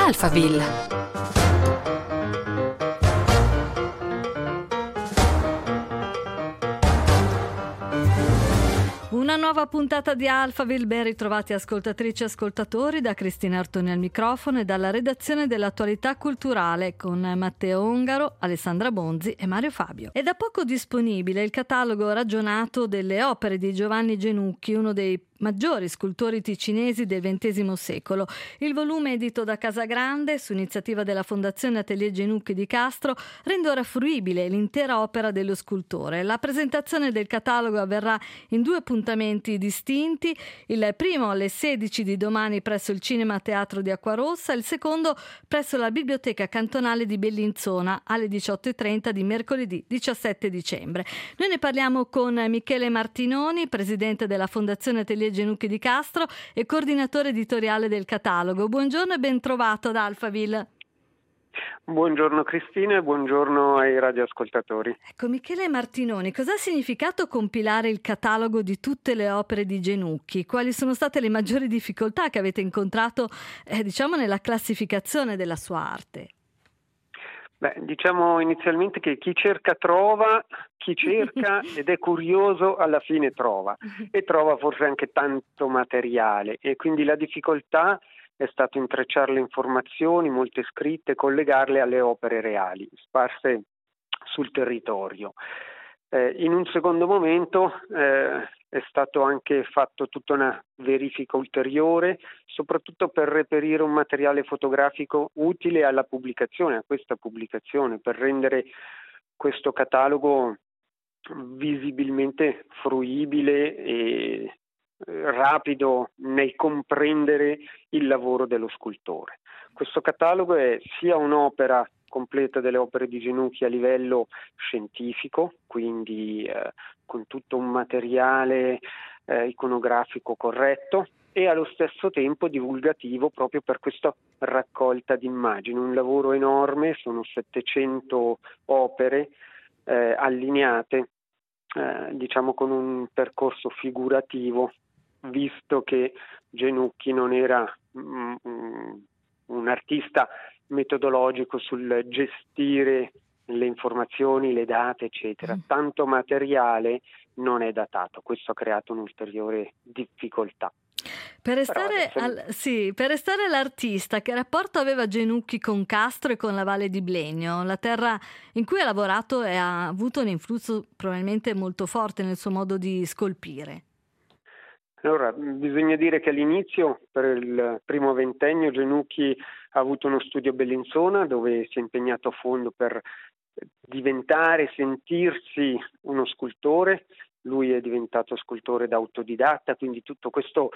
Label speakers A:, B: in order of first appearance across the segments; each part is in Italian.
A: Alphaville. Una nuova puntata di Alphaville, ben ritrovati ascoltatrici e ascoltatori, da Cristina Artoni al microfono e dalla redazione dell'Attualità Culturale con Matteo Ongaro, Alessandra Bonzi e Mario Fabio. È da poco disponibile il catalogo ragionato delle opere di Giovanni Genucchi, uno dei maggiori scultori ticinesi del XX secolo. Il volume edito da Casagrande su iniziativa della Fondazione Atelier Genucchi di Castro rende ora fruibile l'intera opera dello scultore. La presentazione del catalogo avverrà in due appuntamenti distinti, il primo alle 16 di domani presso il Cinema Teatro di Acquarossa, il secondo presso la Biblioteca Cantonale di Bellinzona alle 18:30 di mercoledì 17 dicembre. Noi ne parliamo con Michele Martinoni, presidente della Fondazione Atelier Genucchi di Castro e coordinatore editoriale del catalogo. Buongiorno e ben trovato ad Alphaville.
B: Buongiorno Cristina e buongiorno ai radioascoltatori.
A: Ecco, Michele Martinoni, cosa ha significato compilare il catalogo di tutte le opere di Genucchi? Quali sono state le maggiori difficoltà che avete incontrato, nella classificazione della sua arte?
B: Diciamo inizialmente che chi cerca trova, chi cerca ed è curioso alla fine trova, e trova forse anche tanto materiale, e quindi la difficoltà è stato intrecciare le informazioni, molte scritte, collegarle alle opere reali, sparse sul territorio. In un secondo momento è stato anche fatto tutta una verifica ulteriore, soprattutto per reperire un materiale fotografico utile alla pubblicazione, a questa pubblicazione, per rendere questo catalogo visibilmente fruibile e rapido nel comprendere il lavoro dello scultore. Questo catalogo è sia un'opera completa delle opere di Genucchi a livello scientifico, quindi con tutto un materiale iconografico corretto, e allo stesso tempo divulgativo proprio per questa raccolta di immagini. Un lavoro enorme, sono 700 opere allineate, diciamo con un percorso figurativo, visto che Genucchi non era un artista metodologico sul gestire le informazioni, le date, eccetera. Tanto materiale non è datato, questo ha creato un'ulteriore difficoltà.
A: Per restare all'artista, che rapporto aveva Genucchi con Castro e con la Valle di Blegno, la terra in cui ha lavorato e ha avuto un influsso probabilmente molto forte nel suo modo di scolpire?
B: Allora, bisogna dire che all'inizio, per il primo ventennio, Genucchi ha avuto uno studio a Bellinzona dove si è impegnato a fondo per diventare, sentirsi uno scultore. Lui è diventato scultore da autodidatta, quindi tutto questo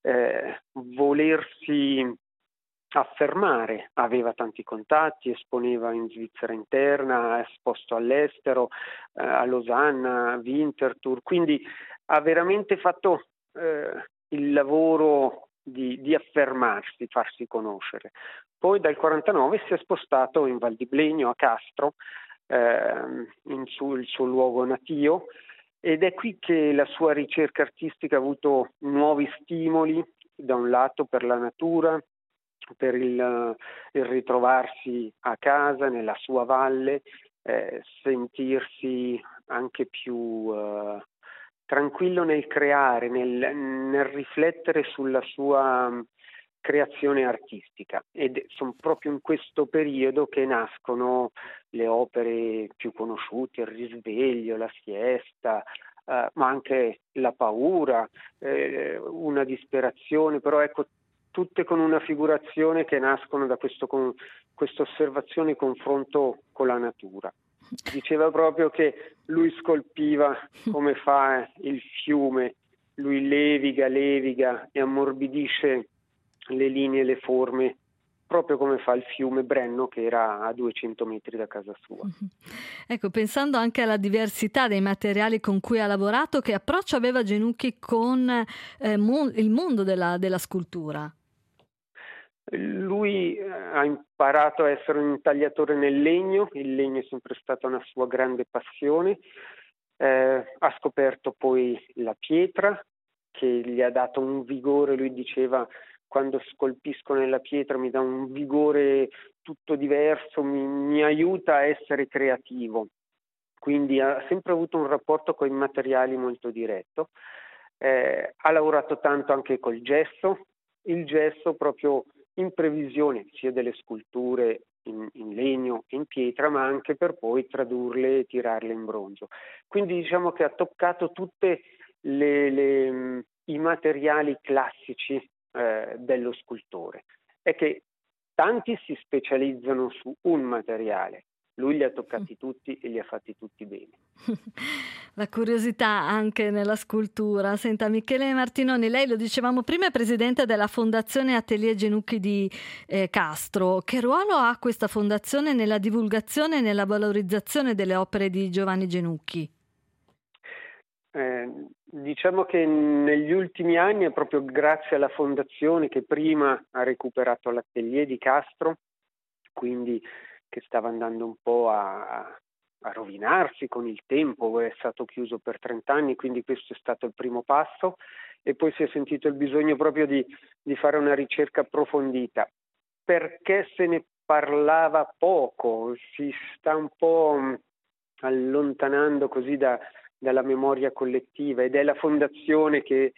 B: volersi affermare, aveva tanti contatti, esponeva in Svizzera interna, ha esposto all'estero, a Losanna, a Winterthur, quindi ha veramente fatto il lavoro di affermarsi, farsi conoscere. Poi dal 49 si è spostato in Val di Blegno, a Castro, il suo luogo natio, ed è qui che la sua ricerca artistica ha avuto nuovi stimoli, da un lato per la natura, per il ritrovarsi a casa, nella sua valle, sentirsi anche più tranquillo nel creare, nel riflettere sulla sua creazione artistica, ed sono proprio in questo periodo che nascono le opere più conosciute, il Risveglio, la Siesta, ma anche la paura, una disperazione, però ecco, tutte con una figurazione che nascono da questa osservazione e confronto con la natura. Diceva proprio che lui scolpiva come fa il fiume, lui leviga e ammorbidisce le linee e le forme, proprio come fa il fiume Brenno, che era a 200 metri da casa sua.
A: Ecco, pensando anche alla diversità dei materiali con cui ha lavorato, che approccio aveva Genucchi con il mondo della scultura?
B: Lui ha imparato a essere un intagliatore nel legno, il legno è sempre stata una sua grande passione, ha scoperto poi la pietra, che gli ha dato un vigore, lui diceva, quando scolpisco nella pietra mi dà un vigore tutto diverso, mi aiuta a essere creativo. Quindi ha sempre avuto un rapporto con i materiali molto diretto. Ha lavorato tanto anche col gesso, il gesso proprio in previsione sia delle sculture in legno e in pietra, ma anche per poi tradurle e tirarle in bronzo. Quindi diciamo che ha toccato tutte i materiali classici dello scultore. È che tanti si specializzano su un materiale. Lui li ha toccati tutti e li ha fatti tutti bene.
A: La curiosità anche nella scultura. Senta, Michele Martinoni, lei, lo dicevamo prima, è presidente della Fondazione Atelier Genucchi di Castro. Che ruolo ha questa fondazione nella divulgazione e nella valorizzazione delle opere di Giovanni Genucchi?
B: Diciamo che negli ultimi anni è proprio grazie alla fondazione che prima ha recuperato l'Atelier di Castro, quindi che stava andando un po' a rovinarsi con il tempo, è stato chiuso per 30 anni, quindi questo è stato il primo passo, e poi si è sentito il bisogno proprio di fare una ricerca approfondita, perché se ne parlava poco, si sta un po' allontanando così dalla memoria collettiva, ed è la fondazione che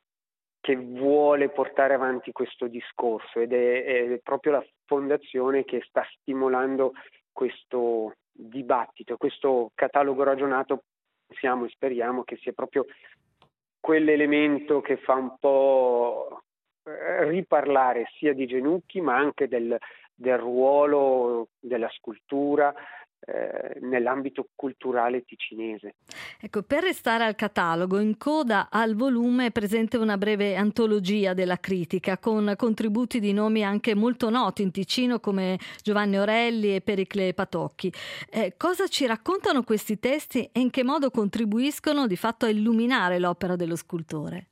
B: vuole portare avanti questo discorso, ed è proprio la fondazione che sta stimolando questo dibattito, questo catalogo ragionato. Pensiamo e speriamo che sia proprio quell'elemento che fa un po' riparlare sia di Genucchi ma anche del ruolo della scultura nell'ambito culturale ticinese.
A: Ecco, per restare al catalogo, in coda al volume è presente una breve antologia della critica con contributi di nomi anche molto noti in Ticino come Giovanni Orelli e Pericle Patocchi. Cosa ci raccontano questi testi e in che modo contribuiscono di fatto a illuminare l'opera dello scultore?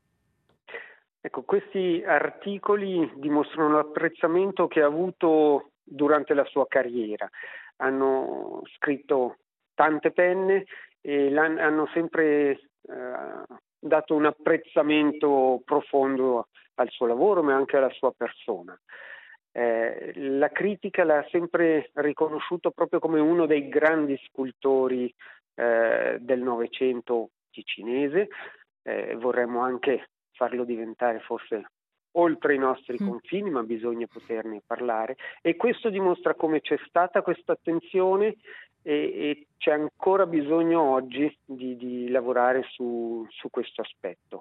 B: Ecco, questi articoli dimostrano l'apprezzamento che ha avuto durante la sua carriera. Hanno scritto tante penne e hanno sempre dato un apprezzamento profondo al suo lavoro, ma anche alla sua persona. La critica l'ha sempre riconosciuto proprio come uno dei grandi scultori del Novecento ticinese. Vorremmo anche farlo diventare forse oltre i nostri confini, ma bisogna poterne parlare, e questo dimostra come c'è stata questa attenzione e c'è ancora bisogno oggi di lavorare su questo aspetto.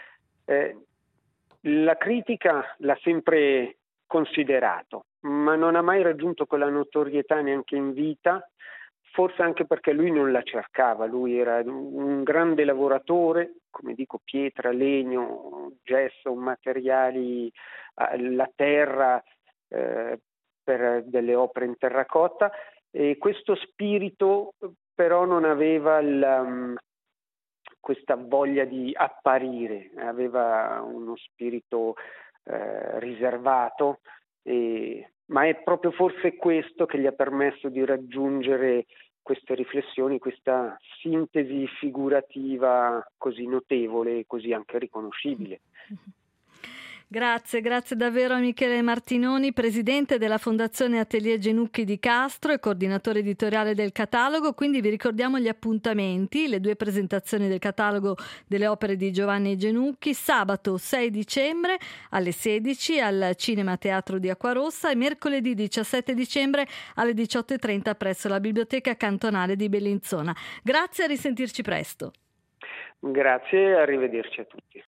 B: La critica l'ha sempre considerato, ma non ha mai raggiunto quella notorietà neanche in vita, forse anche perché lui non la cercava. Lui era un grande lavoratore, come dico, pietra, legno, gesso, materiali, la terra per delle opere in terracotta, e questo spirito però non aveva questa voglia di apparire, aveva uno spirito riservato, ma è proprio forse questo che gli ha permesso di raggiungere queste riflessioni, questa sintesi figurativa così notevole e così anche riconoscibile.
A: Grazie davvero a Michele Martinoni, presidente della Fondazione Atelier Genucchi di Castro e coordinatore editoriale del catalogo. Quindi vi ricordiamo gli appuntamenti, le 2 presentazioni del catalogo delle opere di Giovanni Genucchi: sabato 6 dicembre alle 16 al Cinema Teatro di Acquarossa e mercoledì 17 dicembre alle 18:30 presso la Biblioteca Cantonale di Bellinzona. Grazie, a risentirci presto.
B: Grazie e arrivederci a tutti.